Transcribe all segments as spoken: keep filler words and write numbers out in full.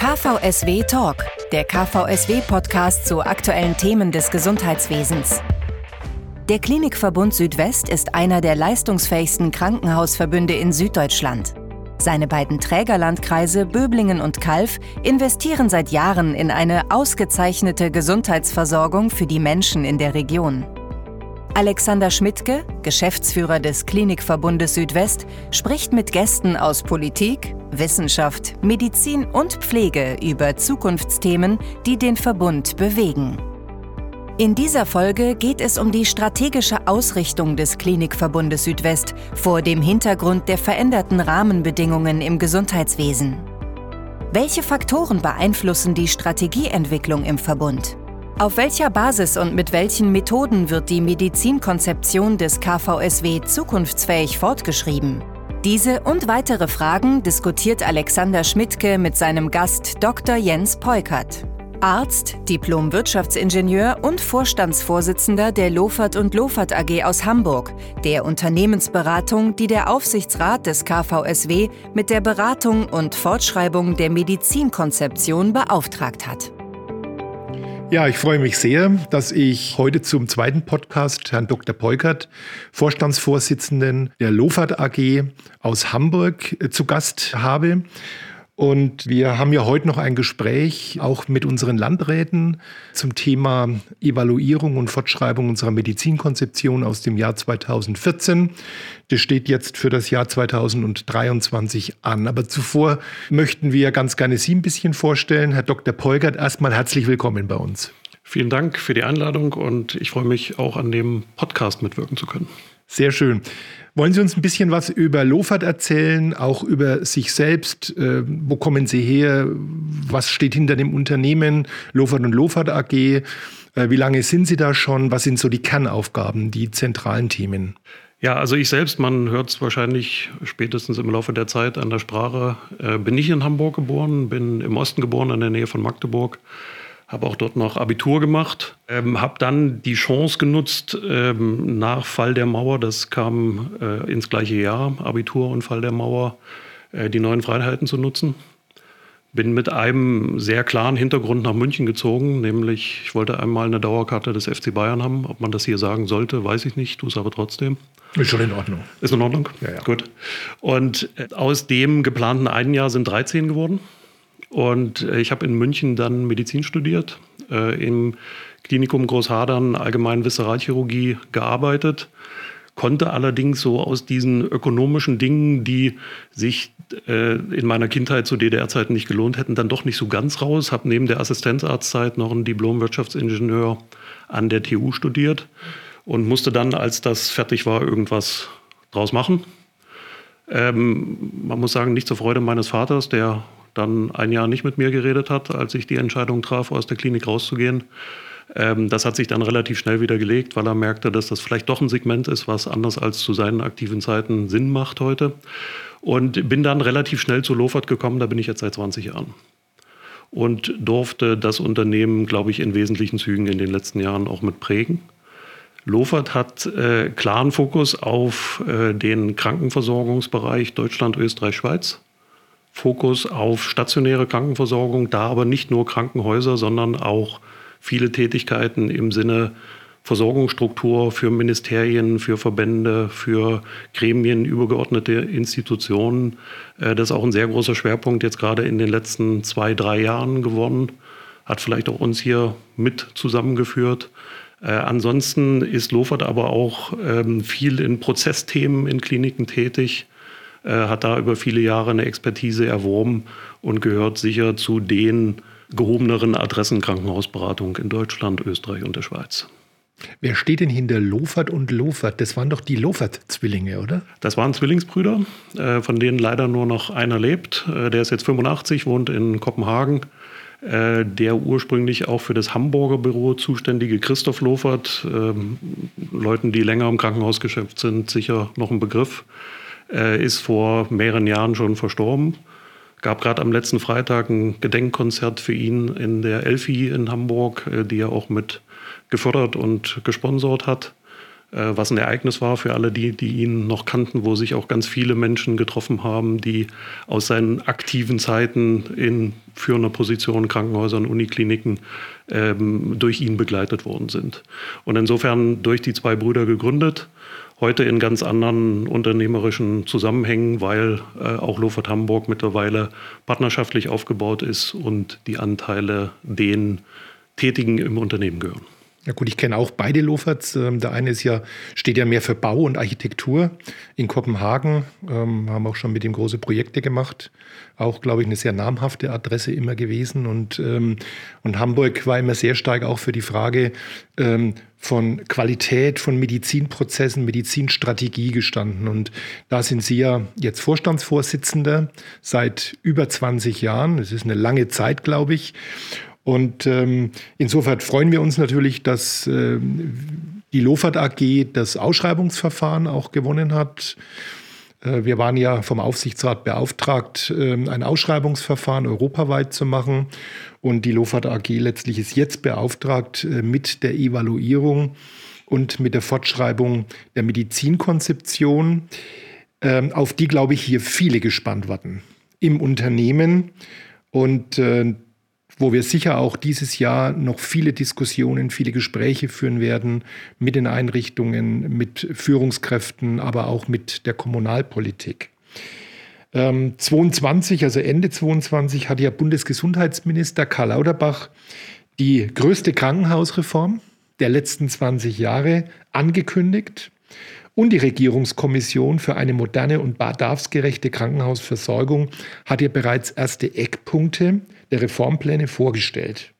K V S W Talk, der K V S W-Podcast zu aktuellen Themen des Gesundheitswesens. Der Klinikverbund Südwest ist einer der leistungsfähigsten Krankenhausverbünde in Süddeutschland. Seine beiden Trägerlandkreise Böblingen und Calw investieren seit Jahren in eine ausgezeichnete Gesundheitsversorgung für die Menschen in der Region. Alexander Schmidtke, Geschäftsführer des Klinikverbundes Südwest, spricht mit Gästen aus Politik, Wissenschaft, Medizin und Pflege über Zukunftsthemen, die den Verbund bewegen. In dieser Folge geht es um die strategische Ausrichtung des Klinikverbundes Südwest vor dem Hintergrund der veränderten Rahmenbedingungen im Gesundheitswesen. Welche Faktoren beeinflussen die Strategieentwicklung im Verbund? Auf welcher Basis und mit welchen Methoden wird die Medizinkonzeption des K V S W zukunftsfähig fortgeschrieben? Diese und weitere Fragen diskutiert Alexander Schmidtke mit seinem Gast Doktor Jens Peukert. Arzt, Diplom-Wirtschaftsingenieur und Vorstandsvorsitzender der Lofert und Lofert A G aus Hamburg, der Unternehmensberatung, die der Aufsichtsrat des K V S W mit der Beratung und Fortschreibung der Medizinkonzeption beauftragt hat. Ja, ich freue mich sehr, dass ich heute zum zweiten Podcast Herrn Doktor Peukert, Vorstandsvorsitzenden der Lofert A G aus Hamburg, zu Gast habe. Und wir haben ja heute noch ein Gespräch auch mit unseren Landräten zum Thema Evaluierung und Fortschreibung unserer Medizinkonzeption aus dem Jahr zweitausendvierzehn. Das steht jetzt für das Jahr zweitausenddreiundzwanzig an. Aber zuvor möchten wir ganz gerne Sie ein bisschen vorstellen. Herr Doktor Peukert, erstmal herzlich willkommen bei uns. Vielen Dank für die Einladung und ich freue mich auch an dem Podcast mitwirken zu können. Sehr schön. Wollen Sie uns ein bisschen was über Lofert erzählen, auch über sich selbst? Äh, wo kommen Sie her? Was steht hinter dem Unternehmen Lofert und Lofert A G? Äh, wie lange sind Sie da schon? Was sind so die Kernaufgaben, die zentralen Themen? Ja, also ich selbst, man hört es wahrscheinlich spätestens im Laufe der Zeit an der Sprache, äh, bin ich in Hamburg geboren, bin im Osten geboren, in der Nähe von Magdeburg. Habe auch dort noch Abitur gemacht, ähm, habe dann die Chance genutzt, ähm, nach Fall der Mauer, das kam äh, ins gleiche Jahr, Abitur und Fall der Mauer, äh, die neuen Freiheiten zu nutzen. Bin mit einem sehr klaren Hintergrund nach München gezogen, nämlich ich wollte einmal eine Dauerkarte des F C Bayern haben. Ob man das hier sagen sollte, weiß ich nicht, tue es aber trotzdem. Ist schon in Ordnung. Ist in Ordnung? Ja, ja. Gut. Und äh, aus dem geplanten einen Jahr sind dreizehn geworden. Und ich habe in München dann Medizin studiert, äh, im Klinikum Großhadern Allgemeine Visceralchirurgie gearbeitet, konnte allerdings so aus diesen ökonomischen Dingen, die sich äh, in meiner Kindheit zu D D R-Zeiten nicht gelohnt hätten, dann doch nicht so ganz raus. Habe neben der Assistenzarztzeit noch einen Diplom-Wirtschaftsingenieur an der T U studiert und musste dann, als das fertig war, irgendwas draus machen. Ähm, man muss sagen, nicht zur Freude meines Vaters, der dann ein Jahr nicht mit mir geredet hat, als ich die Entscheidung traf, aus der Klinik rauszugehen. Ähm, das hat sich dann relativ schnell wieder gelegt, weil er merkte, dass das vielleicht doch ein Segment ist, was anders als zu seinen aktiven Zeiten Sinn macht heute. Und bin dann relativ schnell zu Lofert gekommen, da bin ich jetzt seit zwanzig Jahren. Und durfte das Unternehmen, glaube ich, in wesentlichen Zügen in den letzten Jahren auch mit prägen. Lofert hat äh, klaren Fokus auf äh, den Krankenversorgungsbereich Deutschland, Österreich, Schweiz. Fokus auf stationäre Krankenversorgung, da aber nicht nur Krankenhäuser, sondern auch viele Tätigkeiten im Sinne Versorgungsstruktur für Ministerien, für Verbände, für Gremien, übergeordnete Institutionen. Das ist auch ein sehr großer Schwerpunkt jetzt gerade in den letzten zwei, drei Jahren geworden. Hat vielleicht auch uns hier mit zusammengeführt. Äh, ansonsten ist Lofert aber auch ähm, viel in Prozessthemen in Kliniken tätig. Hat da über viele Jahre eine Expertise erworben und gehört sicher zu den gehobeneren Adressen Krankenhausberatung in Deutschland, Österreich und der Schweiz. Wer steht denn hinter Lofert und Lofert? Das waren doch die Lofert-Zwillinge, oder? Das waren Zwillingsbrüder, von denen leider nur noch einer lebt. Der ist jetzt fünfundachtzig, wohnt in Kopenhagen. Der ursprünglich auch für das Hamburger Büro zuständige Christoph Lofert, Leuten, die länger im Krankenhausgeschäft sind, sicher noch ein Begriff, ist vor mehreren Jahren schon verstorben. Gab gerade am letzten Freitag ein Gedenkkonzert für ihn in der Elfi in Hamburg, die er auch mit gefördert und gesponsert hat. was ein Ereignis war für alle die, die ihn noch kannten, wo sich auch ganz viele Menschen getroffen haben, die aus seinen aktiven Zeiten in führender Position, Krankenhäusern, Unikliniken ähm, durch ihn begleitet worden sind. Und insofern durch die zwei Brüder gegründet, heute in ganz anderen unternehmerischen Zusammenhängen, weil äh, auch Lofert Hamburg mittlerweile partnerschaftlich aufgebaut ist und die Anteile den Tätigen im Unternehmen gehören. Ja gut, ich kenne auch beide Loferts. Der eine ist ja, steht ja mehr für Bau und Architektur in Kopenhagen. Ähm, haben auch schon mit ihm große Projekte gemacht. Auch, glaube ich, eine sehr namhafte Adresse immer gewesen. Und, ähm, und Hamburg war immer sehr stark auch für die Frage ähm, von Qualität, von Medizinprozessen, Medizinstrategie gestanden. Und da sind Sie ja jetzt Vorstandsvorsitzender seit über zwanzig Jahren. Das ist eine lange Zeit, glaube ich. Und ähm, insofern freuen wir uns natürlich, dass äh, die Lofert A G das Ausschreibungsverfahren auch gewonnen hat. Äh, wir waren ja vom Aufsichtsrat beauftragt, äh, ein Ausschreibungsverfahren europaweit zu machen. Und die Lofert A G letztlich ist jetzt beauftragt äh, mit der Evaluierung und mit der Fortschreibung der Medizinkonzeption, äh, auf die, glaube ich, hier viele gespannt warten im Unternehmen. Und äh, wo wir sicher auch dieses Jahr noch viele Diskussionen, viele Gespräche führen werden mit den Einrichtungen, mit Führungskräften, aber auch mit der Kommunalpolitik. Ähm, zweiundzwanzig, also Ende zweiundzwanzig, hat ja Bundesgesundheitsminister Karl Lauterbach die größte Krankenhausreform der letzten zwanzig Jahre angekündigt. Und die Regierungskommission für eine moderne und bedarfsgerechte Krankenhausversorgung hat ihr bereits erste Eckpunkte der Reformpläne vorgestellt.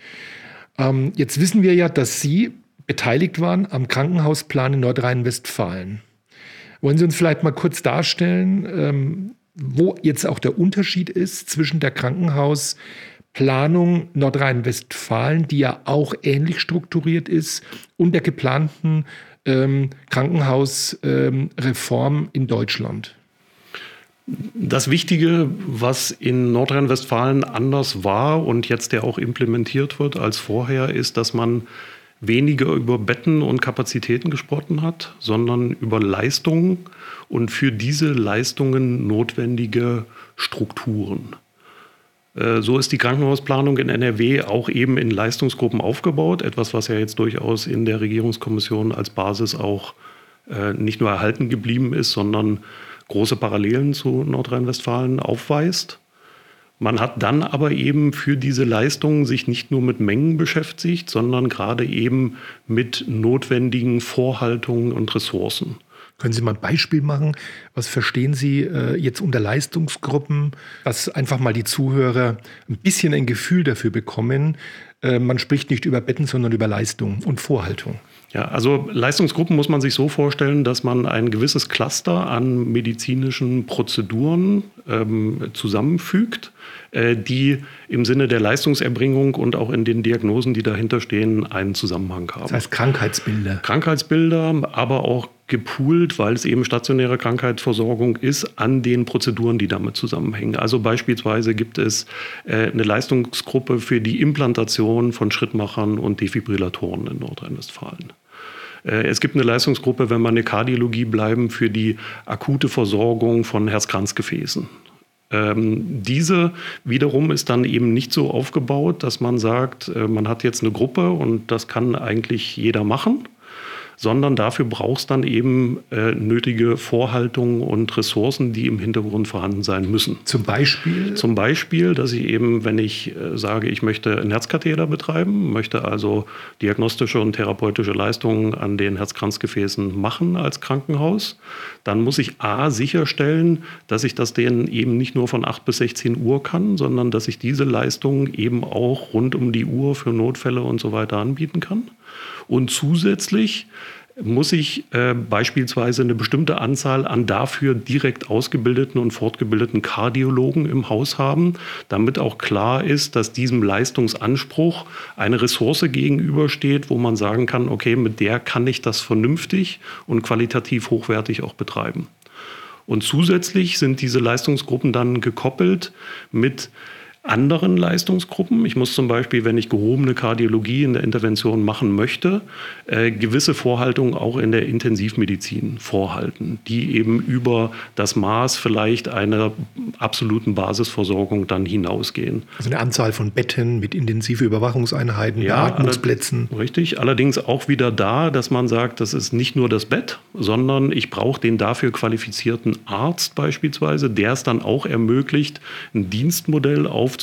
Ähm, jetzt wissen wir ja, dass Sie beteiligt waren am Krankenhausplan in Nordrhein-Westfalen. Wollen Sie uns vielleicht mal kurz darstellen, ähm, wo jetzt auch der Unterschied ist zwischen der Krankenhausplanung Nordrhein-Westfalen, die ja auch ähnlich strukturiert ist, und der geplanten ähm, Krankenhausreform ähm, in Deutschland? Das Wichtige, was in Nordrhein-Westfalen anders war und jetzt ja auch implementiert wird als vorher, ist, dass man weniger über Betten und Kapazitäten gesprochen hat, sondern über Leistungen und für diese Leistungen notwendige Strukturen. So ist die Krankenhausplanung in N R W auch eben in Leistungsgruppen aufgebaut, etwas, was ja jetzt durchaus in der Regierungskommission als Basis auch nicht nur erhalten geblieben ist, sondern große Parallelen zu Nordrhein-Westfalen aufweist. Man hat dann aber eben für diese Leistungen sich nicht nur mit Mengen beschäftigt, sondern gerade eben mit notwendigen Vorhaltungen und Ressourcen. Können Sie mal ein Beispiel machen? Was verstehen Sie äh, jetzt unter Leistungsgruppen? Dass einfach mal die Zuhörer ein bisschen ein Gefühl dafür bekommen. Äh, man spricht nicht über Betten, sondern über Leistung und Vorhaltung. Ja, also Leistungsgruppen muss man sich so vorstellen, dass man ein gewisses Cluster an medizinischen Prozeduren ähm, zusammenfügt, äh, die im Sinne der Leistungserbringung und auch in den Diagnosen, die dahinter stehen, einen Zusammenhang haben. Das heißt Krankheitsbilder. Krankheitsbilder, aber auch gepoolt, weil es eben stationäre Krankheitsversorgung ist, an den Prozeduren, die damit zusammenhängen. Also beispielsweise gibt es äh, eine Leistungsgruppe für die Implantation von Schrittmachern und Defibrillatoren in Nordrhein-Westfalen. Äh, es gibt eine Leistungsgruppe, wenn wir in der Kardiologie bleiben, für die akute Versorgung von Herz-Kranz-Gefäßen. Ähm, diese wiederum ist dann eben nicht so aufgebaut, dass man sagt, äh, man hat jetzt eine Gruppe und das kann eigentlich jeder machen, sondern dafür braucht es dann eben äh, nötige Vorhaltungen und Ressourcen, die im Hintergrund vorhanden sein müssen. Zum Beispiel? Zum Beispiel, dass ich eben, wenn ich äh, sage, ich möchte einen Herzkatheter betreiben, möchte also diagnostische und therapeutische Leistungen an den Herz-Kranz-Gefäßen machen als Krankenhaus, dann muss ich a. sicherstellen, dass ich das denen eben nicht nur von acht bis sechzehn Uhr kann, sondern dass ich diese Leistungen eben auch rund um die Uhr für Notfälle und so weiter anbieten kann. Und zusätzlich muss ich äh, beispielsweise eine bestimmte Anzahl an dafür direkt ausgebildeten und fortgebildeten Kardiologen im Haus haben, damit auch klar ist, dass diesem Leistungsanspruch eine Ressource gegenübersteht, wo man sagen kann, okay, mit der kann ich das vernünftig und qualitativ hochwertig auch betreiben. Und zusätzlich sind diese Leistungsgruppen dann gekoppelt mit anderen Leistungsgruppen. Ich muss zum Beispiel, wenn ich gehobene Kardiologie in der Intervention machen möchte, äh, gewisse Vorhaltungen auch in der Intensivmedizin vorhalten, die eben über das Maß vielleicht einer absoluten Basisversorgung dann hinausgehen. Also eine Anzahl von Betten mit intensive Überwachungseinheiten, ja, Beatmungsplätzen. Richtig, allerdings auch wieder da, dass man sagt, das ist nicht nur das Bett, sondern ich brauche den dafür qualifizierten Arzt beispielsweise, der es dann auch ermöglicht, ein Dienstmodell aufzubauen,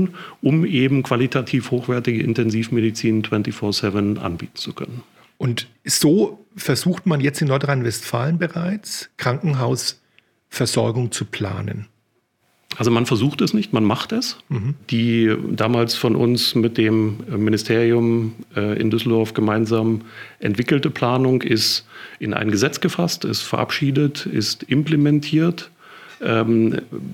um eben qualitativ hochwertige Intensivmedizin vierundzwanzig sieben anbieten zu können. Und so versucht man jetzt in Nordrhein-Westfalen bereits, Krankenhausversorgung zu planen. Also man versucht es nicht, man macht es. Mhm. Die damals von uns mit dem Ministerium äh, in Düsseldorf gemeinsam entwickelte Planung ist in ein Gesetz gefasst, ist verabschiedet, ist implementiert. Ähm,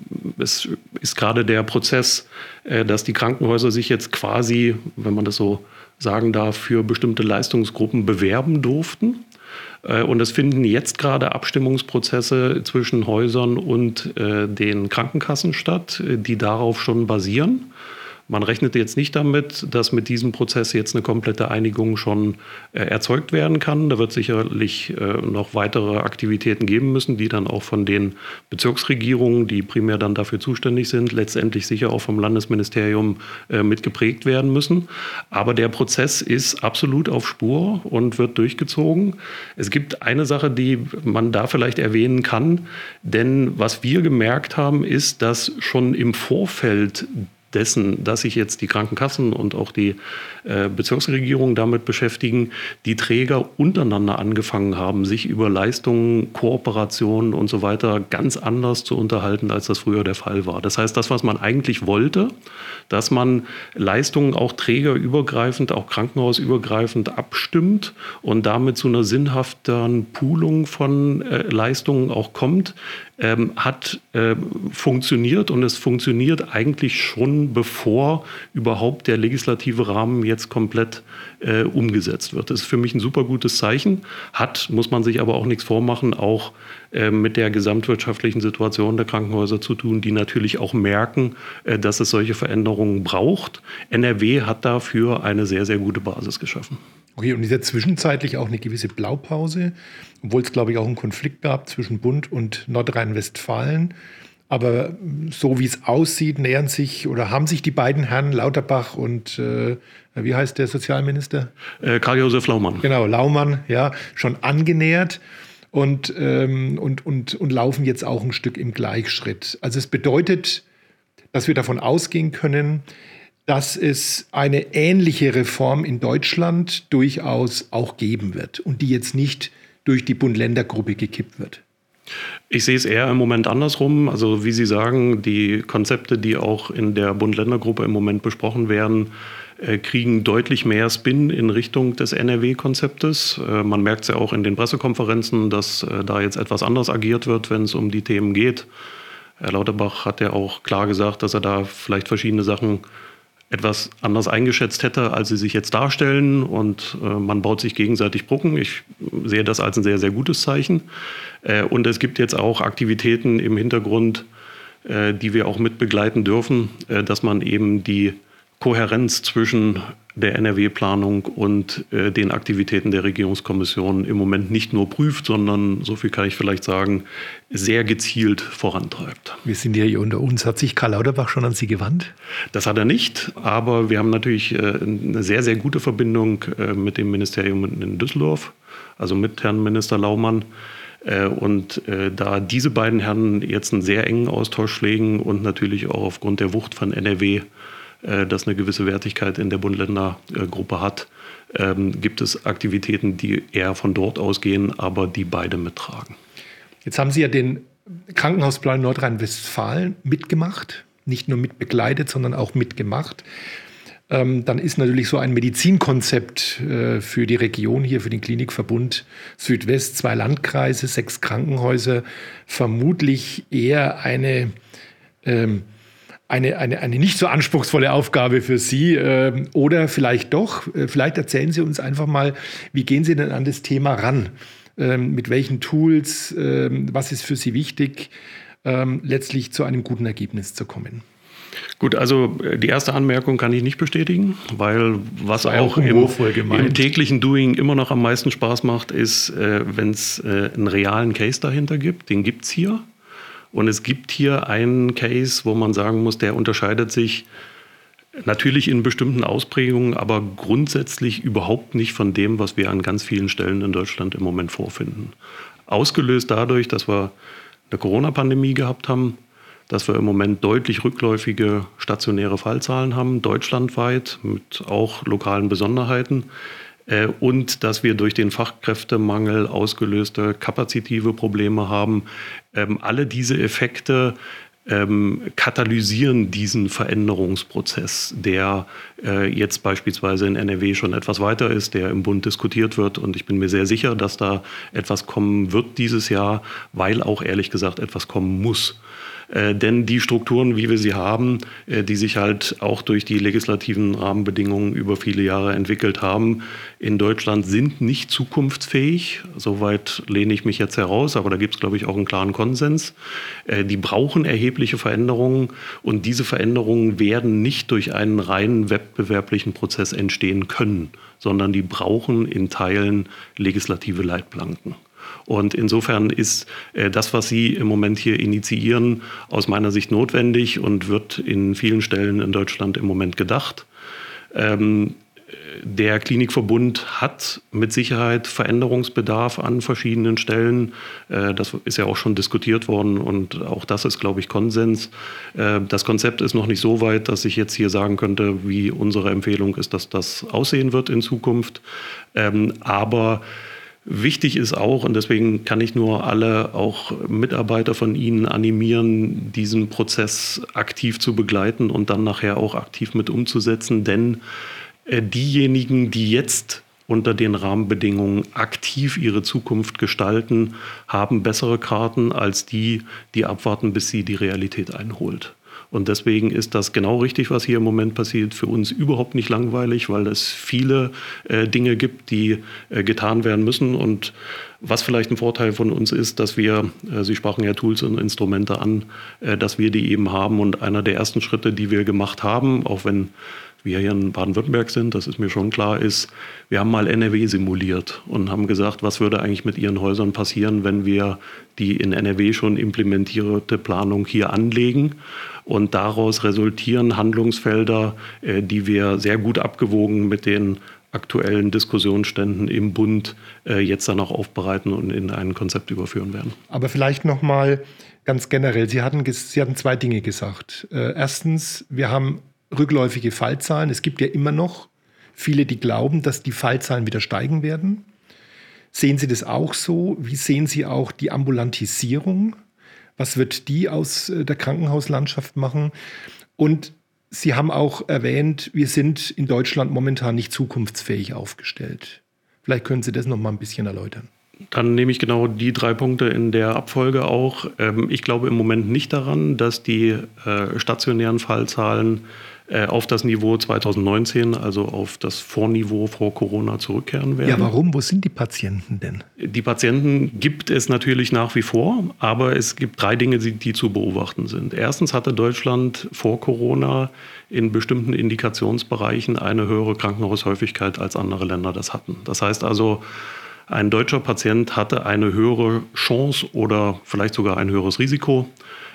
es ist gerade der Prozess, äh, dass die Krankenhäuser sich jetzt quasi, wenn man das so sagen darf, für bestimmte Leistungsgruppen bewerben durften. Äh, und es finden jetzt gerade Abstimmungsprozesse zwischen Häusern und äh, den Krankenkassen statt, die darauf schon basieren. Man rechnet jetzt nicht damit, dass mit diesem Prozess jetzt eine komplette Einigung schon äh, erzeugt werden kann. Da wird sicherlich äh, noch weitere Aktivitäten geben müssen, die dann auch von den Bezirksregierungen, die primär dann dafür zuständig sind, letztendlich sicher auch vom Landesministerium äh, mitgeprägt werden müssen. Aber der Prozess ist absolut auf Spur und wird durchgezogen. Es gibt eine Sache, die man da vielleicht erwähnen kann, denn was wir gemerkt haben, ist, dass schon im Vorfeld dessen, dass sich jetzt die Krankenkassen und auch die äh, Bezirksregierungen damit beschäftigen, die Träger untereinander angefangen haben, sich über Leistungen, Kooperationen und so weiter ganz anders zu unterhalten, als das früher der Fall war. Das heißt, das, was man eigentlich wollte, dass man Leistungen auch trägerübergreifend, auch krankenhausübergreifend abstimmt und damit zu einer sinnhaften Poolung von äh, Leistungen auch kommt, ähm, hat äh, funktioniert und es funktioniert eigentlich schon, bevor überhaupt der legislative Rahmen jetzt komplett äh, umgesetzt wird. Das ist für mich ein super gutes Zeichen, hat, muss man sich aber auch nichts vormachen, auch äh, mit der gesamtwirtschaftlichen Situation der Krankenhäuser zu tun, die natürlich auch merken, äh, dass es solche Veränderungen braucht. N R W hat dafür eine sehr, sehr gute Basis geschaffen. Okay, und ist ja zwischenzeitlich auch eine gewisse Blaupause, obwohl es, glaube ich, auch einen Konflikt gab zwischen Bund und Nordrhein-Westfalen. Aber so wie es aussieht, nähern sich oder haben sich die beiden Herren Lauterbach und äh, wie heißt der Sozialminister? Äh, Karl-Josef Laumann. Genau, Laumann, ja, schon angenähert und, ähm, und, und, und laufen jetzt auch ein Stück im Gleichschritt. Also es bedeutet, dass wir davon ausgehen können, dass es eine ähnliche Reform in Deutschland durchaus auch geben wird und die jetzt nicht durch die Bund-Länder-Gruppe gekippt wird. Ich sehe es eher im Moment andersrum. Also wie Sie sagen, die Konzepte, die auch in der Bund-Länder-Gruppe im Moment besprochen werden, kriegen deutlich mehr Spin in Richtung des N R W-Konzeptes. Man merkt es ja auch in den Pressekonferenzen, dass da jetzt etwas anders agiert wird, wenn es um die Themen geht. Herr Lauterbach hat ja auch klar gesagt, dass er da vielleicht verschiedene Sachen etwas anders eingeschätzt hätte, als sie sich jetzt darstellen. Und äh, man baut sich gegenseitig Brücken. Ich sehe das als ein sehr, sehr gutes Zeichen. Äh, und es gibt jetzt auch Aktivitäten im Hintergrund, äh, die wir auch mit begleiten dürfen, äh, dass man eben die Kohärenz zwischen der N R W-Planung und äh, den Aktivitäten der Regierungskommission im Moment nicht nur prüft, sondern, so viel kann ich vielleicht sagen, sehr gezielt vorantreibt. Wir sind ja hier unter uns. Hat sich Karl Lauterbach schon an Sie gewandt? Das hat er nicht, aber wir haben natürlich äh, eine sehr, sehr gute Verbindung äh, mit dem Ministerium in Düsseldorf, also mit Herrn Minister Laumann. Äh, und äh, da diese beiden Herren jetzt einen sehr engen Austausch pflegen und natürlich auch aufgrund der Wucht von N R W, das eine gewisse Wertigkeit in der Bund-Länder-Gruppe hat, ähm, gibt es Aktivitäten, die eher von dort ausgehen, aber die beide mittragen. Jetzt haben Sie ja den Krankenhausplan Nordrhein-Westfalen mitgemacht, nicht nur mitbegleitet, sondern auch mitgemacht. Ähm, dann ist natürlich so ein Medizinkonzept äh, für die Region hier, für den Klinikverbund Südwest, zwei Landkreise, sechs Krankenhäuser, vermutlich eher eine ähm, Eine, eine, eine nicht so anspruchsvolle Aufgabe für Sie äh, oder vielleicht doch, äh, vielleicht erzählen Sie uns einfach mal, wie gehen Sie denn an das Thema ran? Ähm, mit welchen Tools, ähm, was ist für Sie wichtig, ähm, letztlich zu einem guten Ergebnis zu kommen? Gut, also die erste Anmerkung kann ich nicht bestätigen, weil was auch im, im täglichen Doing immer noch am meisten Spaß macht, ist, äh, wenn es äh, einen realen Case dahinter gibt. Den gibt es hier. Und es gibt hier einen Case, wo man sagen muss, der unterscheidet sich natürlich in bestimmten Ausprägungen, aber grundsätzlich überhaupt nicht von dem, was wir an ganz vielen Stellen in Deutschland im Moment vorfinden. Ausgelöst dadurch, dass wir eine Corona-Pandemie gehabt haben, dass wir im Moment deutlich rückläufige stationäre Fallzahlen haben, deutschlandweit mit auch lokalen Besonderheiten. Äh, und dass wir durch den Fachkräftemangel ausgelöste kapazitive Probleme haben. Ähm, alle diese Effekte ähm, katalysieren diesen Veränderungsprozess, der äh, jetzt beispielsweise in N R W schon etwas weiter ist, der im Bund diskutiert wird. Und ich bin mir sehr sicher, dass da etwas kommen wird dieses Jahr, weil auch ehrlich gesagt etwas kommen muss. Äh, denn die Strukturen, wie wir sie haben, äh, die sich halt auch durch die legislativen Rahmenbedingungen über viele Jahre entwickelt haben, in Deutschland sind nicht zukunftsfähig. Soweit lehne ich mich jetzt heraus, aber da gibt es, glaube ich, auch einen klaren Konsens. Äh, die brauchen erhebliche Veränderungen und diese Veränderungen werden nicht durch einen reinen wettbewerblichen Prozess entstehen können, sondern die brauchen in Teilen legislative Leitplanken. Und insofern ist äh, das, was Sie im Moment hier initiieren, aus meiner Sicht notwendig und wird in vielen Stellen in Deutschland im Moment gedacht. Ähm, der Klinikverbund hat mit Sicherheit Veränderungsbedarf an verschiedenen Stellen. Äh, das ist ja auch schon diskutiert worden und auch das ist, glaube ich, Konsens. Äh, das Konzept ist noch nicht so weit, dass ich jetzt hier sagen könnte, wie unsere Empfehlung ist, dass das aussehen wird in Zukunft. Ähm, aber wichtig ist auch, und deswegen kann ich nur alle, auch Mitarbeiter von Ihnen animieren, diesen Prozess aktiv zu begleiten und dann nachher auch aktiv mit umzusetzen. Denn äh, diejenigen, die jetzt unter den Rahmenbedingungen aktiv ihre Zukunft gestalten, haben bessere Karten als die, die abwarten, bis sie die Realität einholt. Und deswegen ist das genau richtig, was hier im Moment passiert. Für uns überhaupt nicht langweilig, weil es viele äh, Dinge gibt, die äh, getan werden müssen. Und was vielleicht ein Vorteil von uns ist, dass wir, äh, Sie sprachen ja Tools und Instrumente an, äh, dass wir die eben haben. Und einer der ersten Schritte, die wir gemacht haben, auch wenn wir hier in Baden-Württemberg sind, das ist mir schon klar, ist, wir haben mal N R W simuliert und haben gesagt, was würde eigentlich mit Ihren Häusern passieren, wenn wir die in N R W schon implementierte Planung hier anlegen. Und daraus resultieren Handlungsfelder, äh, die wir sehr gut abgewogen mit den aktuellen Diskussionsständen im Bund äh, jetzt dann auch aufbereiten und in ein Konzept überführen werden. Aber vielleicht noch mal ganz generell. Sie hatten, Sie hatten zwei Dinge gesagt. Äh, erstens, wir haben rückläufige Fallzahlen. Es gibt ja immer noch viele, die glauben, dass die Fallzahlen wieder steigen werden. Sehen Sie das auch so? Wie sehen Sie auch die Ambulantisierung? Was wird die aus der Krankenhauslandschaft machen? Und Sie haben auch erwähnt, wir sind in Deutschland momentan nicht zukunftsfähig aufgestellt. Vielleicht können Sie das noch mal ein bisschen erläutern. Dann nehme ich genau die drei Punkte in der Abfolge auch. Ich glaube im Moment nicht daran, dass die stationären Fallzahlen auf das Niveau zweitausendneunzehn, also auf das Vorniveau vor Corona zurückkehren werden. Ja, warum? Wo sind die Patienten denn? Die Patienten gibt es natürlich nach wie vor, aber es gibt drei Dinge, die zu beobachten sind. Erstens hatte Deutschland vor Corona in bestimmten Indikationsbereichen eine höhere Krankenhaushäufigkeit als andere Länder das hatten. Das heißt also, ein deutscher Patient hatte eine höhere Chance oder vielleicht sogar ein höheres Risiko,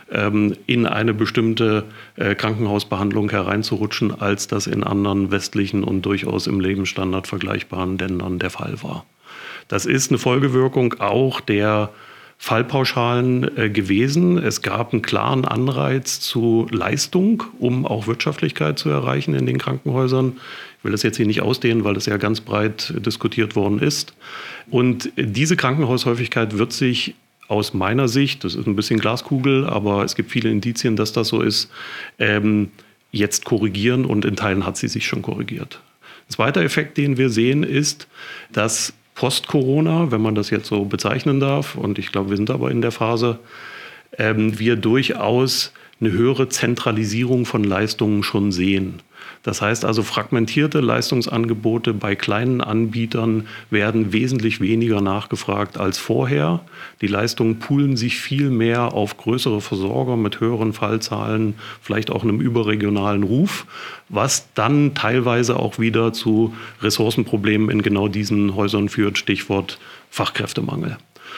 in eine bestimmte Krankenhausbehandlung hereinzurutschen, als das in anderen westlichen und durchaus im Lebensstandard vergleichbaren Ländern der Fall war. Das ist eine Folgewirkung auch der Fallpauschalen äh, gewesen. Es gab einen klaren Anreiz zu Leistung, um auch Wirtschaftlichkeit zu erreichen in den Krankenhäusern. Ich will das jetzt hier nicht ausdehnen, weil das ja ganz breit diskutiert worden ist. Und diese Krankenhaushäufigkeit wird sich aus meiner Sicht, das ist ein bisschen Glaskugel, aber es gibt viele Indizien, dass das so ist, ähm, jetzt korrigieren und in Teilen hat sie sich schon korrigiert. Ein zweiter Effekt, den wir sehen, ist, dass Post-Corona, wenn man das jetzt so bezeichnen darf, und ich glaube, wir sind aber in der Phase, ähm, wir durchaus eine höhere Zentralisierung von Leistungen schon sehen. Das heißt also, fragmentierte Leistungsangebote bei kleinen Anbietern werden wesentlich weniger nachgefragt als vorher. Die Leistungen poolen sich viel mehr auf größere Versorger mit höheren Fallzahlen, vielleicht auch einem überregionalen Ruf, was dann teilweise auch wieder zu Ressourcenproblemen in genau diesen Häusern führt, Stichwort Fachkräftemangel.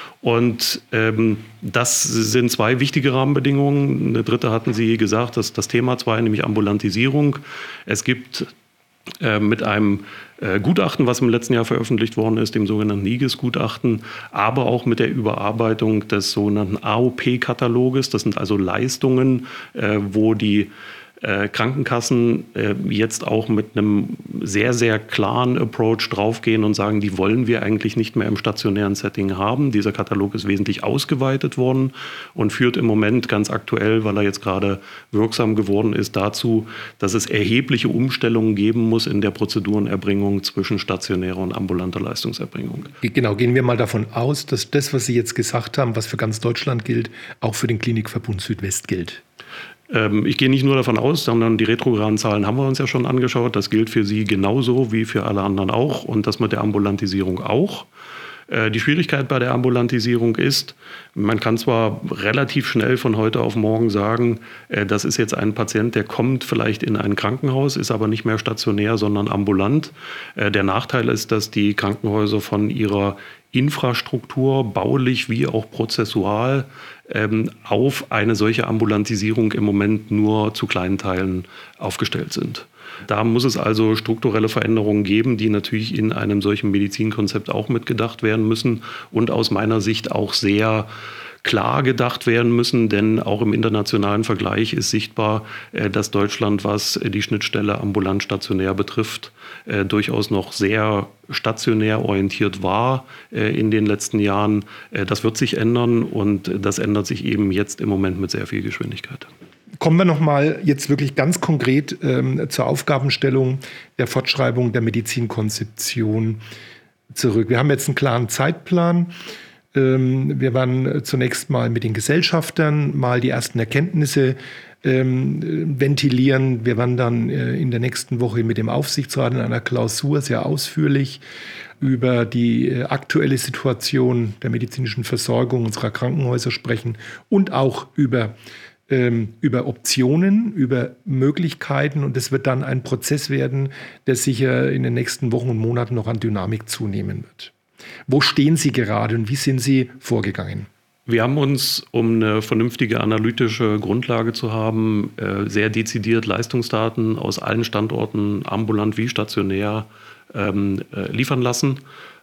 Und ähm, das sind zwei wichtige Rahmenbedingungen. Eine dritte hatten Sie gesagt, das, das Thema zwei, nämlich Ambulantisierung. Es gibt äh, mit einem äh, Gutachten, was im letzten Jahr veröffentlicht worden ist, dem sogenannten I G E S-Gutachten, aber auch mit der Überarbeitung des sogenannten A O P-Kataloges. Das sind also Leistungen, äh, wo die Äh, Krankenkassen äh, jetzt auch mit einem sehr, sehr klaren Approach draufgehen und sagen, die wollen wir eigentlich nicht mehr im stationären Setting haben. Dieser Katalog ist wesentlich ausgeweitet worden und führt im Moment ganz aktuell, weil er jetzt gerade wirksam geworden ist, dazu, dass es erhebliche Umstellungen geben muss in der Prozedurenerbringung zwischen stationärer und ambulanter Leistungserbringung. Genau, gehen wir mal davon aus, dass das, was Sie jetzt gesagt haben, was für ganz Deutschland gilt, auch für den Klinikverbund Südwest gilt. Ich gehe nicht nur davon aus, sondern die retrograden Zahlen haben wir uns ja schon angeschaut. Das gilt für Sie genauso wie für alle anderen auch und das mit der Ambulantisierung auch. Die Schwierigkeit bei der Ambulantisierung ist, man kann zwar relativ schnell von heute auf morgen sagen, das ist jetzt ein Patient, der kommt vielleicht in ein Krankenhaus, ist aber nicht mehr stationär, sondern ambulant. Der Nachteil ist, dass die Krankenhäuser von ihrer Infrastruktur, baulich wie auch prozessual, ähm, auf eine solche Ambulantisierung im Moment nur zu kleinen Teilen aufgestellt sind. Da muss es also strukturelle Veränderungen geben, die natürlich in einem solchen Medizinkonzept auch mitgedacht werden müssen und aus meiner Sicht auch sehr klar gedacht werden müssen, denn auch im internationalen Vergleich ist sichtbar, dass Deutschland, was die Schnittstelle ambulant-stationär betrifft, durchaus noch sehr stationär orientiert war in den letzten Jahren. Das wird sich ändern und das ändert sich eben jetzt im Moment mit sehr viel Geschwindigkeit. Kommen wir noch mal jetzt wirklich ganz konkret ähm, zur Aufgabenstellung der Fortschreibung der Medizinkonzeption zurück. Wir haben jetzt einen klaren Zeitplan. Ähm, wir werden zunächst mal mit den Gesellschaftern mal die ersten Erkenntnisse ähm, ventilieren. Wir werden dann äh, in der nächsten Woche mit dem Aufsichtsrat in einer Klausur sehr ausführlich über die äh, aktuelle Situation der medizinischen Versorgung unserer Krankenhäuser sprechen und auch über über Optionen, über Möglichkeiten. Und es wird dann ein Prozess werden, der sicher in den nächsten Wochen und Monaten noch an Dynamik zunehmen wird. Wo stehen Sie gerade und wie sind Sie vorgegangen? Wir haben uns, um eine vernünftige analytische Grundlage zu haben, sehr dezidiert Leistungsdaten aus allen Standorten, ambulant wie stationär, liefern lassen,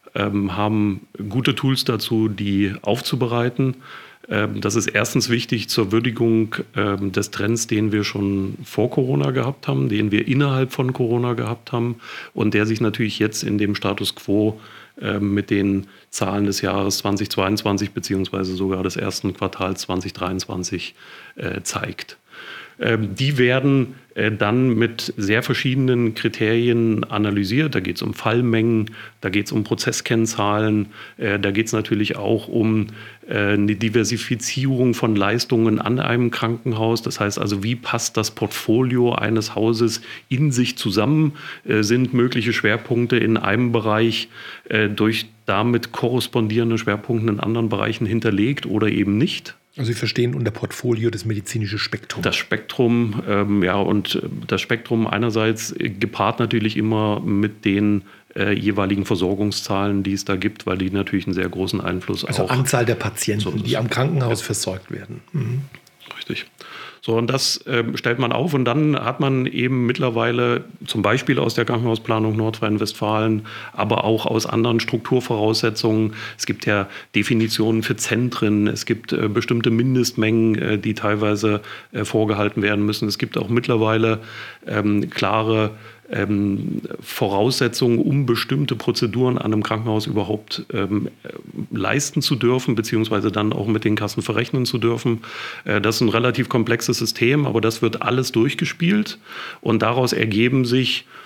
haben gute Tools dazu, die aufzubereiten. Das ist erstens wichtig zur Würdigung des Trends, den wir schon vor Corona gehabt haben, den wir innerhalb von Corona gehabt haben und der sich natürlich jetzt in dem Status quo mit den Zahlen des Jahres zweitausendzweiundzwanzig beziehungsweise sogar des ersten Quartals zweitausenddreiundzwanzig zeigt. Die werden dann mit sehr verschiedenen Kriterien analysiert. Da geht es um Fallmengen, da geht es um Prozesskennzahlen, da geht es natürlich auch um eine Diversifizierung von Leistungen an einem Krankenhaus. Das heißt also, wie passt das Portfolio eines Hauses in sich zusammen? Sind mögliche Schwerpunkte in einem Bereich durch damit korrespondierende Schwerpunkte in anderen Bereichen hinterlegt oder eben nicht? Also Sie verstehen unter Portfolio das medizinische Spektrum. Das Spektrum, ähm, ja, und das Spektrum einerseits gepaart natürlich immer mit den äh, jeweiligen Versorgungszahlen, die es da gibt, weil die natürlich einen sehr großen Einfluss also auch... Also Anzahl der Patienten, so die am Krankenhaus ja. versorgt werden. Mhm. Richtig. So, und das äh, stellt man auf und dann hat man eben mittlerweile zum Beispiel aus der Krankenhausplanung Nordrhein-Westfalen, aber auch aus anderen Strukturvoraussetzungen. Es gibt ja Definitionen für Zentren, es gibt äh, bestimmte Mindestmengen, äh, die teilweise äh, vorgehalten werden müssen. Es gibt auch mittlerweile ähm, klare Ähm, Voraussetzungen, um bestimmte Prozeduren an einem Krankenhaus überhaupt ähm, leisten zu dürfen, beziehungsweise dann auch mit den Kassen verrechnen zu dürfen. Äh, das ist ein relativ komplexes System, aber das wird alles durchgespielt und daraus ergeben sich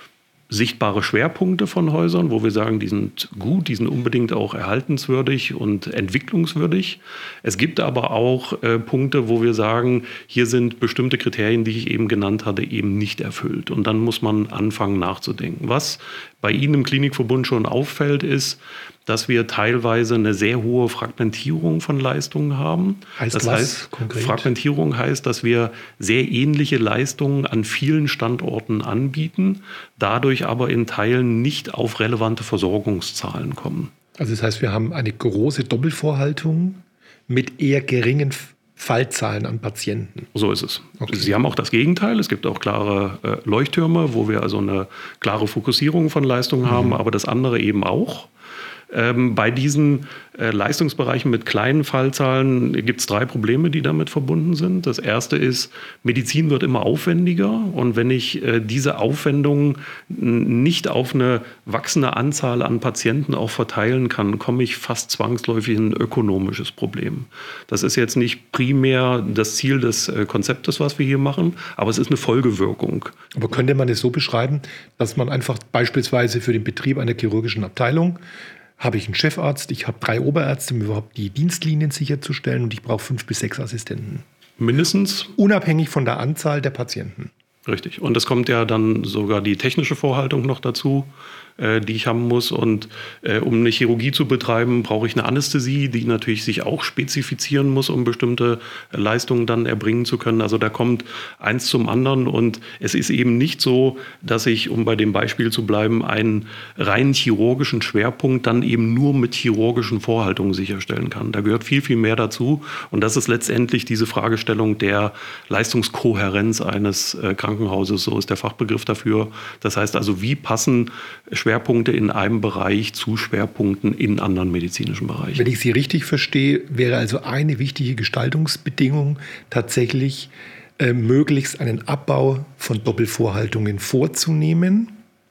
sichtbare Schwerpunkte von Häusern, wo wir sagen, die sind gut, die sind unbedingt auch erhaltenswürdig und entwicklungswürdig. Es gibt aber auch äh, Punkte, wo wir sagen, hier sind bestimmte Kriterien, die ich eben genannt hatte, eben nicht erfüllt. Und dann muss man anfangen nachzudenken. Was bei Ihnen im Klinikverbund schon auffällt, ist, dass wir teilweise eine sehr hohe Fragmentierung von Leistungen haben. Heißt das was heißt, konkret? Fragmentierung heißt, dass wir sehr ähnliche Leistungen an vielen Standorten anbieten, dadurch aber in Teilen nicht auf relevante Versorgungszahlen kommen. Also das heißt, wir haben eine große Doppelvorhaltung mit eher geringen Fallzahlen an Patienten. So ist es. Okay. Sie haben auch das Gegenteil. Es gibt auch klare äh, Leuchttürme, wo wir also eine klare Fokussierung von Leistungen mhm. haben, aber das andere eben auch. Ähm, bei diesen äh, Leistungsbereichen mit kleinen Fallzahlen gibt es drei Probleme, die damit verbunden sind. Das erste ist, Medizin wird immer aufwendiger und wenn ich äh, diese Aufwendungen nicht auf eine wachsende Anzahl an Patienten auch verteilen kann, komme ich fast zwangsläufig in ein ökonomisches Problem. Das ist jetzt nicht primär das Ziel des äh, Konzeptes, was wir hier machen, aber es ist eine Folgewirkung. Aber könnte man es so beschreiben, dass man einfach beispielsweise für den Betrieb einer chirurgischen Abteilung habe ich einen Chefarzt, ich habe drei Oberärzte, um überhaupt die Dienstlinien sicherzustellen und ich brauche fünf bis sechs Assistenten. Mindestens. Unabhängig von der Anzahl der Patienten. Richtig. Und es kommt ja dann sogar die technische Vorhaltung noch dazu, äh, die ich haben muss. Und äh, um eine Chirurgie zu betreiben, brauche ich eine Anästhesie, die natürlich sich auch spezifizieren muss, um bestimmte Leistungen dann erbringen zu können. Also da kommt eins zum anderen. Und es ist eben nicht so, dass ich, um bei dem Beispiel zu bleiben, einen rein chirurgischen Schwerpunkt dann eben nur mit chirurgischen Vorhaltungen sicherstellen kann. Da gehört viel, viel mehr dazu. Und das ist letztendlich diese Fragestellung der Leistungskohärenz eines äh, Krankenhauses. Krankenhauses, so ist der Fachbegriff dafür. Das heißt also, wie passen Schwerpunkte in einem Bereich zu Schwerpunkten in anderen medizinischen Bereichen? Wenn ich Sie richtig verstehe, wäre also eine wichtige Gestaltungsbedingung tatsächlich äh, möglichst einen Abbau von Doppelvorhaltungen vorzunehmen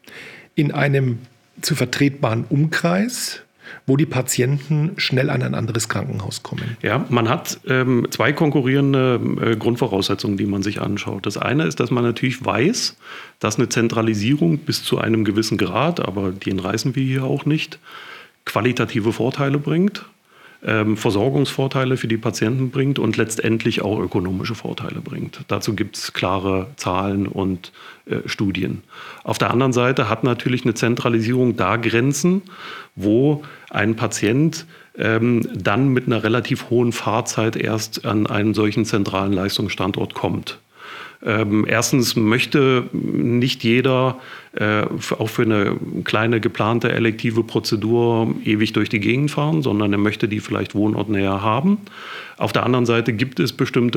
in einem zu vertretbaren Umkreis, wo die Patienten schnell an ein anderes Krankenhaus kommen. Ja, man hat ähm, zwei konkurrierende äh, Grundvoraussetzungen, die man sich anschaut. Das eine ist, dass man natürlich weiß, dass eine Zentralisierung bis zu einem gewissen Grad, aber den reißen wir hier auch nicht, qualitative Vorteile bringt, ähm, Versorgungsvorteile für die Patienten bringt und letztendlich auch ökonomische Vorteile bringt. Dazu gibt es klare Zahlen und äh, Studien. Auf der anderen Seite hat natürlich eine Zentralisierung da Grenzen, wo ein Patient ähm, dann mit einer relativ hohen Fahrzeit erst an einen solchen zentralen Leistungsstandort kommt. Ähm, erstens möchte nicht jeder äh, auch für eine kleine geplante elektive Prozedur ewig durch die Gegend fahren, sondern er möchte die vielleicht wohnortnäher haben. Auf der anderen Seite gibt es bestimmte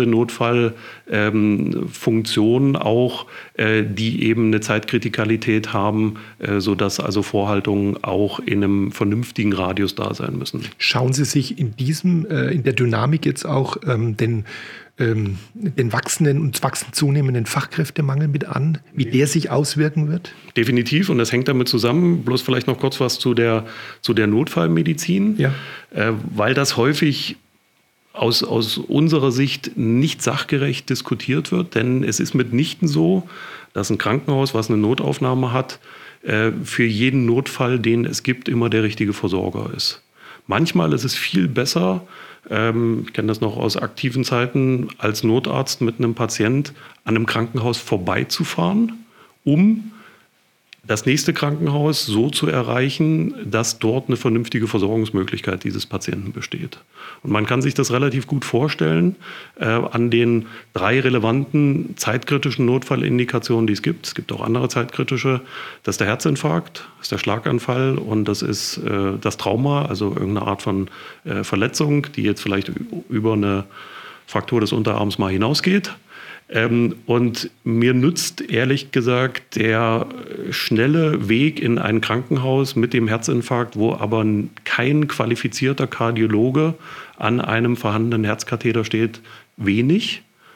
Notfallfunktionen ähm, auch, äh, die eben eine Zeitkritikalität haben, äh, sodass also Vorhaltungen auch in einem vernünftigen Radius da sein müssen. Schauen Sie sich in diesem, äh, in der Dynamik jetzt auch ähm, den ähm, den wachsenden und wachsend zunehmenden Fachkräftemangel mit an, wie der sich auswirken wird? Definitiv, und das hängt damit zusammen. Bloß vielleicht noch kurz was zu der, zu der Notfallmedizin, ja. äh, weil das häufig aus, aus unserer Sicht nicht sachgerecht diskutiert wird, denn es ist mitnichten so, dass ein Krankenhaus, was eine Notaufnahme hat, äh, für jeden Notfall, den es gibt, immer der richtige Versorger ist. Manchmal ist es viel besser, ähm, ich kenne das noch aus aktiven Zeiten, als Notarzt mit einem Patient an einem Krankenhaus vorbeizufahren, um das nächste Krankenhaus so zu erreichen, dass dort eine vernünftige Versorgungsmöglichkeit dieses Patienten besteht. Und man kann sich das relativ gut vorstellen äh, an den drei relevanten zeitkritischen Notfallindikationen, die es gibt. Es gibt auch andere zeitkritische. Das ist der Herzinfarkt, das ist der Schlaganfall und das ist äh, das Trauma, also irgendeine Art von äh, Verletzung, die jetzt vielleicht über eine Fraktur des Unterarms mal hinausgeht. Ähm, und mir nützt ehrlich gesagt der schnelle Weg in ein Krankenhaus mit dem Herzinfarkt, wo aber kein qualifizierter Kardiologe an einem vorhandenen Herzkatheter steht, wenig.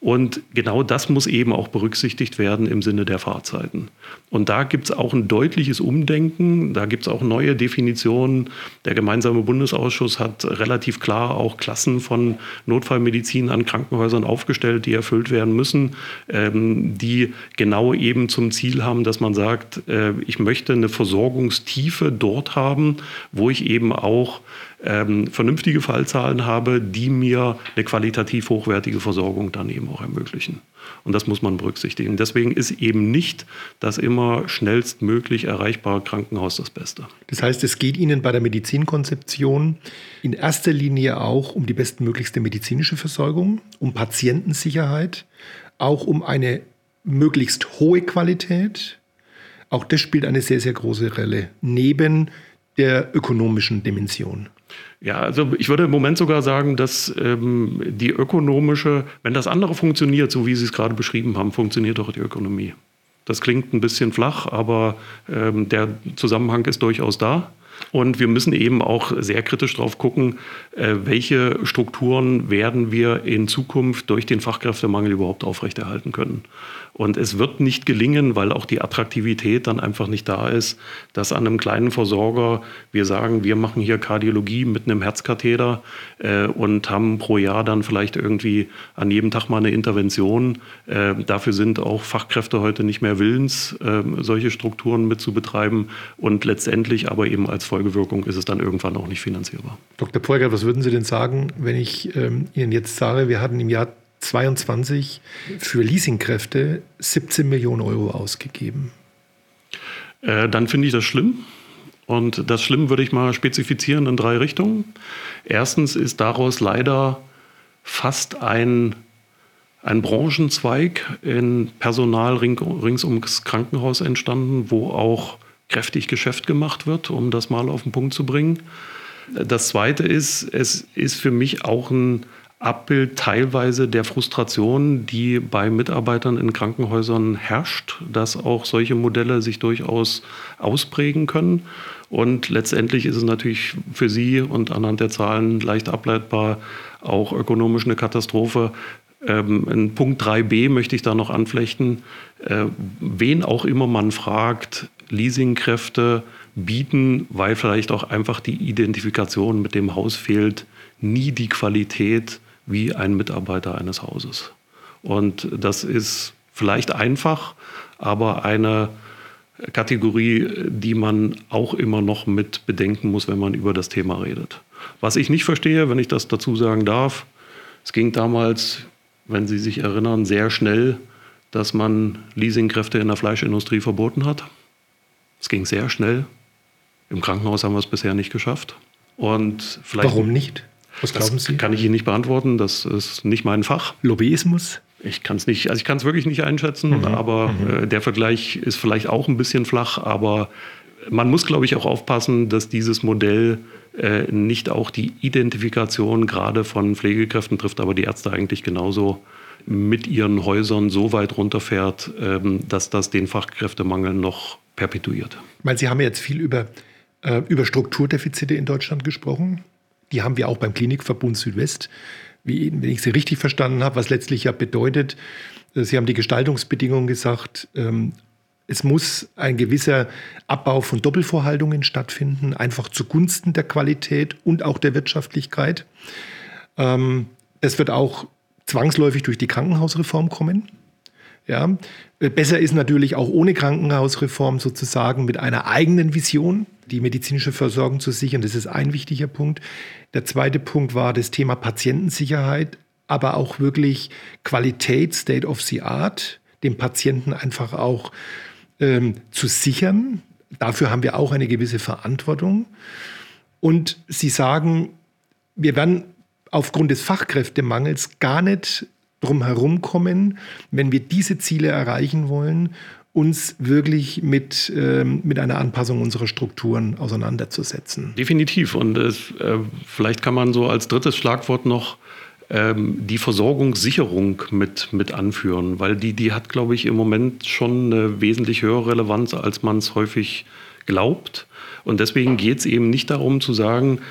Und genau das muss eben auch berücksichtigt werden im Sinne der Fahrzeiten. Und da gibt es auch ein deutliches Umdenken, da gibt es auch neue Definitionen. Der gemeinsame Bundesausschuss hat relativ klar auch Klassen von Notfallmedizin an Krankenhäusern aufgestellt, die erfüllt werden müssen, ähm, die genau eben zum Ziel haben, dass man sagt, äh, ich möchte eine Versorgungstiefe dort haben, wo ich eben auch ähm, vernünftige Fallzahlen habe, die mir eine qualitativ hochwertige Versorgung dann eben auch ermöglichen. Und das muss man berücksichtigen. Deswegen ist eben nicht das immer schnellstmöglich erreichbare Krankenhaus das Beste. Das heißt, es geht Ihnen bei der Medizinkonzeption in erster Linie auch um die bestmöglichste medizinische Versorgung, um Patientensicherheit, auch um eine möglichst hohe Qualität. Auch das spielt eine sehr, sehr große Rolle, neben der ökonomischen Dimension. Ja, also ich würde im Moment sogar sagen, dass ähm, die ökonomische, wenn das andere funktioniert, so wie Sie es gerade beschrieben haben, funktioniert auch die Ökonomie. Das klingt ein bisschen flach, aber ähm, der Zusammenhang ist durchaus da. Und wir müssen eben auch sehr kritisch drauf gucken, äh, welche Strukturen werden wir in Zukunft durch den Fachkräftemangel überhaupt aufrechterhalten können. Und es wird nicht gelingen, weil auch die Attraktivität dann einfach nicht da ist, dass an einem kleinen Versorger wir sagen, wir machen hier Kardiologie mit einem Herzkatheter äh, und haben pro Jahr dann vielleicht irgendwie an jedem Tag mal eine Intervention. Äh, dafür sind auch Fachkräfte heute nicht mehr willens, äh, solche Strukturen mit zu betreiben. Und letztendlich aber eben als Folgewirkung ist es dann irgendwann auch nicht finanzierbar. Doktor Peugert, was würden Sie denn sagen, wenn ich ähm, Ihnen jetzt sage, wir hatten im Jahr zweiundzwanzig für Leasingkräfte siebzehn Millionen Euro ausgegeben? Äh, dann finde ich das schlimm. Und das Schlimm würde ich mal spezifizieren in drei Richtungen. Erstens ist daraus leider fast ein, ein Branchenzweig in Personal ring, rings ums Krankenhaus entstanden, wo auch kräftig Geschäft gemacht wird, um das mal auf den Punkt zu bringen. Das Zweite ist, es ist für mich auch ein Abbild teilweise der Frustration, die bei Mitarbeitern in Krankenhäusern herrscht, dass auch solche Modelle sich durchaus ausprägen können. Und letztendlich ist es natürlich für Sie und anhand der Zahlen leicht ableitbar auch ökonomisch eine Katastrophe. Ähm, in Punkt drei b möchte ich da noch anflechten. Äh, wen auch immer man fragt, Leasingkräfte bieten, weil vielleicht auch einfach die Identifikation mit dem Haus fehlt, nie die Qualität wie ein Mitarbeiter eines Hauses. Und das ist vielleicht einfach, aber eine Kategorie, die man auch immer noch mit bedenken muss, wenn man über das Thema redet. Was ich nicht verstehe, wenn ich das dazu sagen darf, es ging damals, wenn Sie sich erinnern, sehr schnell, dass man Leasingkräfte in der Fleischindustrie verboten hat. Es ging sehr schnell. Im Krankenhaus haben wir es bisher nicht geschafft. Und vielleicht Warum nicht? Was glauben das Sie? Kann ich Ihnen nicht beantworten. Das ist nicht mein Fach. Lobbyismus? Ich kann es nicht, also ich kann es wirklich nicht einschätzen, mhm. aber mhm. Äh, der Vergleich ist vielleicht auch ein bisschen flach. Aber man muss, glaube ich, auch aufpassen, dass dieses Modell äh, nicht auch die Identifikation gerade von Pflegekräften trifft, aber die Ärzte eigentlich genauso mit ihren Häusern so weit runterfährt, ähm, dass das den Fachkräftemangel noch perpetuiert. Ich meine, Sie haben ja jetzt viel über, äh, über Strukturdefizite in Deutschland gesprochen. Die haben wir auch beim Klinikverbund Südwest, wie, wenn ich Sie richtig verstanden habe, was letztlich ja bedeutet, Sie haben die Gestaltungsbedingungen gesagt, ähm, es muss ein gewisser Abbau von Doppelvorhaltungen stattfinden, einfach zugunsten der Qualität und auch der Wirtschaftlichkeit. Ähm, das wird auch zwangsläufig durch die Krankenhausreform kommen. Ja, besser ist natürlich auch ohne Krankenhausreform sozusagen mit einer eigenen Vision die medizinische Versorgung zu sichern. Das ist ein wichtiger Punkt. Der zweite Punkt war das Thema Patientensicherheit, aber auch wirklich Qualität, State of the Art, dem Patienten einfach auch ähm, zu sichern. Dafür haben wir auch eine gewisse Verantwortung. Und Sie sagen, wir werden aufgrund des Fachkräftemangels gar nicht drum herum kommen, wenn wir diese Ziele erreichen wollen, uns wirklich mit, ähm, mit einer Anpassung unserer Strukturen auseinanderzusetzen. Definitiv. Und es, äh, vielleicht kann man so als drittes Schlagwort noch ähm, die Versorgungssicherung mit, mit anführen, weil die, die hat, glaube ich, im Moment schon eine wesentlich höhere Relevanz, als man es häufig glaubt. Und deswegen geht es eben nicht darum zu sagen,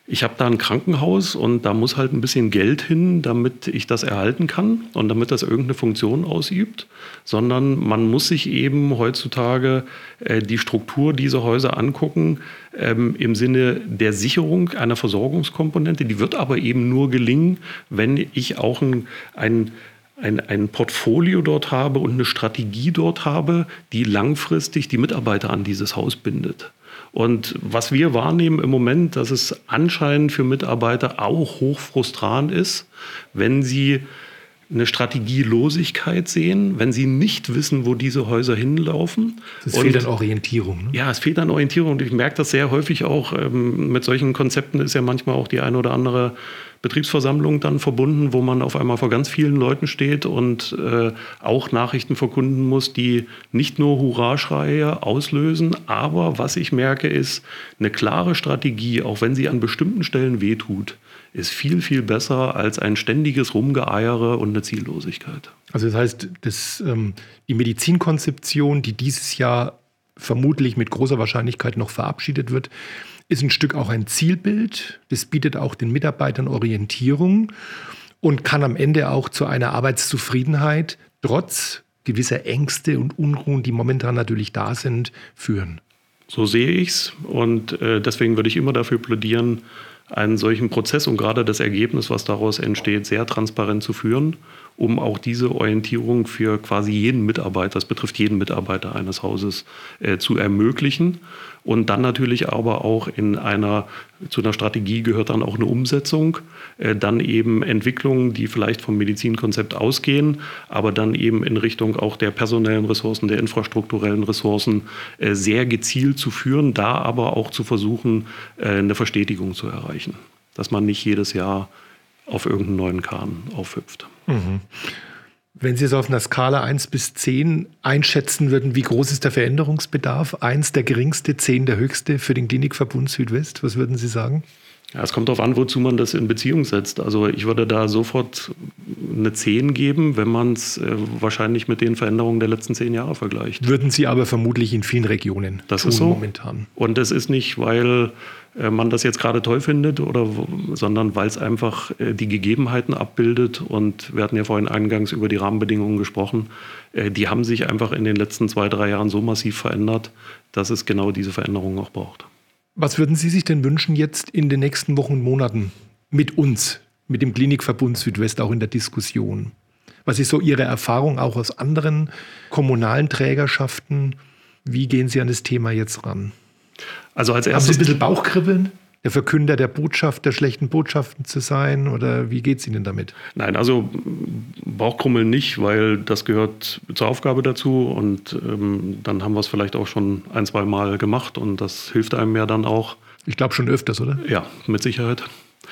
ich habe da ein Krankenhaus und da muss halt ein bisschen Geld hin, damit ich das erhalten kann und damit das irgendeine Funktion ausübt, sondern man muss sich eben heutzutage äh, die Struktur dieser Häuser angucken ähm, im Sinne der Sicherung einer Versorgungskomponente. Die wird aber eben nur gelingen, wenn ich auch ein, ein Ein, ein Portfolio dort habe und eine Strategie dort habe, die langfristig die Mitarbeiter an dieses Haus bindet. Und was wir wahrnehmen im Moment, dass es anscheinend für Mitarbeiter auch hochfrustrant ist, wenn sie eine Strategielosigkeit sehen, wenn sie nicht wissen, wo diese Häuser hinlaufen. Es fehlt an Orientierung. Ne? Ja, es fehlt an Orientierung. Und ich merke das sehr häufig auch. Ähm, mit solchen Konzepten ist ja manchmal auch die eine oder andere Betriebsversammlung dann verbunden, wo man auf einmal vor ganz vielen Leuten steht und äh, auch Nachrichten verkünden muss, die nicht nur Hurraschreie auslösen, aber was ich merke, ist eine klare Strategie, auch wenn sie an bestimmten Stellen wehtut, ist viel, viel besser als ein ständiges Rumgeeiere und eine Ziellosigkeit. Also das heißt, das, ähm, die Medizinkonzeption, die dieses Jahr vermutlich mit großer Wahrscheinlichkeit noch verabschiedet wird, ist ein Stück auch ein Zielbild. Das bietet auch den Mitarbeitern Orientierung und kann am Ende auch zu einer Arbeitszufriedenheit trotz gewisser Ängste und Unruhen, die momentan natürlich da sind, führen. So sehe ich es und äh, deswegen würde ich immer dafür plädieren, einen solchen Prozess und gerade das Ergebnis, was daraus entsteht, sehr transparent zu führen, um auch diese Orientierung für quasi jeden Mitarbeiter, das betrifft jeden Mitarbeiter eines Hauses, äh, zu ermöglichen. Und dann natürlich aber auch in einer, zu einer Strategie gehört dann auch eine Umsetzung, äh, dann eben Entwicklungen, die vielleicht vom Medizinkonzept ausgehen, aber dann eben in Richtung auch der personellen Ressourcen, der infrastrukturellen Ressourcen äh, sehr gezielt zu führen, da aber auch zu versuchen, äh, eine Verstetigung zu erreichen, dass man nicht jedes Jahr auf irgendeinen neuen Kahn aufhüpft. Mhm. Wenn Sie es auf einer Skala eins bis zehn einschätzen würden, wie groß ist der Veränderungsbedarf? eins der geringste, zehn der höchste für den Klinikverbund Südwest. Was würden Sie sagen? Ja, es kommt darauf an, wozu man das in Beziehung setzt. Also ich würde da sofort eine zehn geben, wenn man es äh, wahrscheinlich mit den Veränderungen der letzten zehn Jahre vergleicht. Würden Sie aber vermutlich in vielen Regionen das tun ist so. Momentan. Und das ist nicht, weil äh, man das jetzt gerade toll findet, oder, sondern weil es einfach äh, die Gegebenheiten abbildet. Und wir hatten ja vorhin eingangs über die Rahmenbedingungen gesprochen. Äh, die haben sich einfach in den letzten zwei, drei Jahren so massiv verändert, dass es genau diese Veränderungen auch braucht. Was würden Sie sich denn wünschen jetzt in den nächsten Wochen und Monaten mit uns, mit dem Klinikverbund Südwest auch in der Diskussion? Was ist so Ihre Erfahrung auch aus anderen kommunalen Trägerschaften? Wie gehen Sie an das Thema jetzt ran? Also als erstes, haben Sie ein bisschen Bauchkribbeln? Bauchkribbeln? Der Verkünder der Botschaft, der schlechten Botschaften zu sein? Oder wie geht es Ihnen damit? Nein, also Bauchkrummeln nicht, weil das gehört zur Aufgabe dazu. Und ähm, dann haben wir es vielleicht auch schon ein, zwei Mal gemacht. Und das hilft einem ja dann auch. Ich glaube schon öfters, oder? Ja, mit Sicherheit.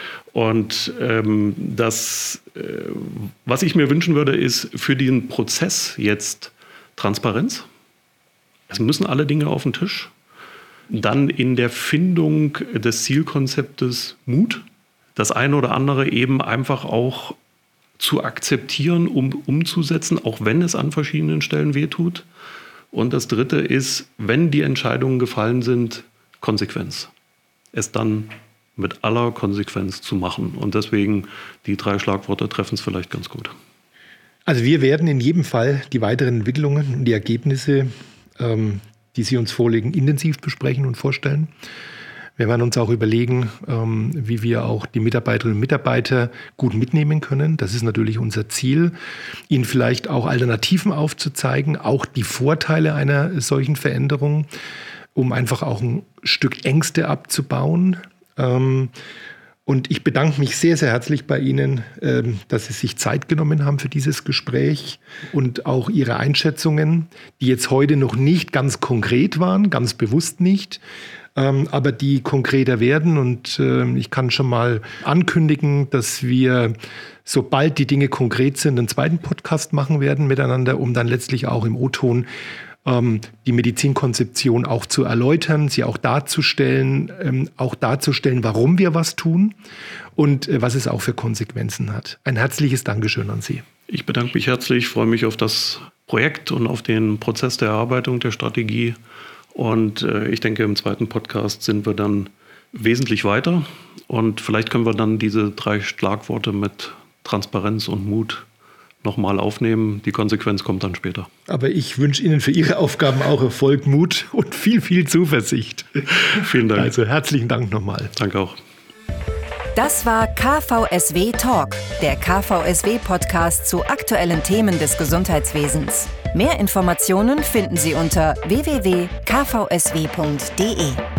Und ähm, das, äh, was ich mir wünschen würde, ist für den Prozess jetzt Transparenz. Es müssen alle Dinge auf den Tisch. Dann in der Findung des Zielkonzeptes Mut, das eine oder andere eben einfach auch zu akzeptieren, um umzusetzen, auch wenn es an verschiedenen Stellen wehtut. Und das Dritte ist, wenn die Entscheidungen gefallen sind, Konsequenz. Es dann mit aller Konsequenz zu machen. Und deswegen die drei Schlagworte treffen es vielleicht ganz gut. Also wir werden in jedem Fall die weiteren Entwicklungen und die Ergebnisse, ähm, die Sie uns vorlegen, intensiv besprechen und vorstellen. Wir werden uns auch überlegen, ähm, wie wir auch die Mitarbeiterinnen und Mitarbeiter gut mitnehmen können. Das ist natürlich unser Ziel, ihnen vielleicht auch Alternativen aufzuzeigen, auch die Vorteile einer solchen Veränderung, um einfach auch ein Stück Ängste abzubauen. Ähm, Und ich bedanke mich sehr, sehr herzlich bei Ihnen, dass Sie sich Zeit genommen haben für dieses Gespräch und auch Ihre Einschätzungen, die jetzt heute noch nicht ganz konkret waren, ganz bewusst nicht, aber die konkreter werden. Und ich kann schon mal ankündigen, dass wir, sobald die Dinge konkret sind, einen zweiten Podcast machen werden miteinander, um dann letztlich auch im O-Ton die Medizinkonzeption auch zu erläutern, sie auch darzustellen, ähm, auch darzustellen, warum wir was tun und äh, was es auch für Konsequenzen hat. Ein herzliches Dankeschön an Sie. Ich bedanke mich herzlich, freue mich auf das Projekt und auf den Prozess der Erarbeitung der Strategie. Und äh, ich denke, im zweiten Podcast sind wir dann wesentlich weiter. Und vielleicht können wir dann diese drei Schlagworte mit Transparenz und Mut nochmal aufnehmen. Die Konsequenz kommt dann später. Aber ich wünsche Ihnen für Ihre Aufgaben auch Erfolg, Mut und viel, viel Zuversicht. Vielen Dank. Also herzlichen Dank nochmal. Danke auch. Das war K V S W Talk, der K V S W-Podcast zu aktuellen Themen des Gesundheitswesens. Mehr Informationen finden Sie unter w w w punkt k v s w punkt d e.